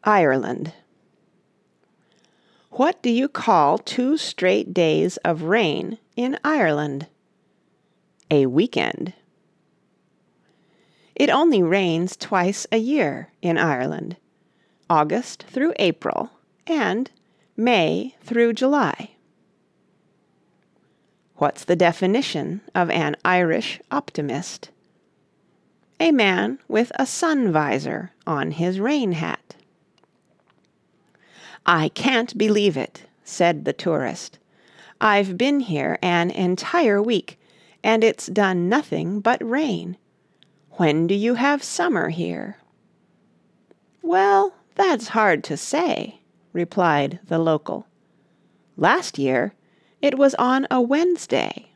Ireland. What do you call 2 straight days of rain in Ireland? A weekend. It only rains twice a year in Ireland, August through April and May through July. What's the definition of an Irish optimist? A man with a sun visor on his rain hat. "I can't believe it," said the tourist. "I've been here an entire week, and it's done nothing but rain. When do you have summer here?" "Well, that's hard to say," replied the local. "Last year it was on a Wednesday."